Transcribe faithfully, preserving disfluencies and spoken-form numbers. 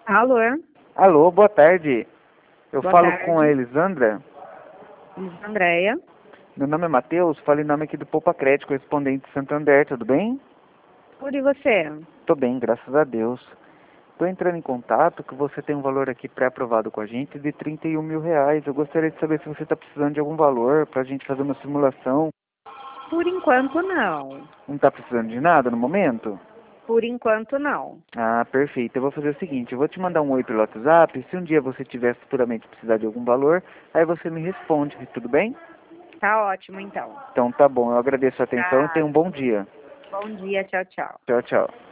Alô? Alô, boa tarde. Eu Boa falo com a tarde. Elisandra. Andréia. Meu nome é Matheus, falo em nome aqui do Poupa Crédito, correspondente de Santander, tudo bem? Tudo e você? Tô bem, graças a Deus. Tô entrando em contato que você tem um valor aqui pré-aprovado com a gente de trinta e um mil reais. Eu gostaria de saber se você está precisando de algum valor pra gente fazer uma simulação. Por enquanto, não. Não tá precisando de nada no momento? Por enquanto, não. Ah, perfeito. Eu vou fazer o seguinte, eu vou te mandar um oi pelo WhatsApp. Se um dia você tiver futuramente precisar de algum valor, aí você me responde, tudo bem? Tá ótimo, então. Então tá bom, eu agradeço a atenção e Tá. tenha um bom dia. Bom dia, tchau, tchau. Tchau, tchau.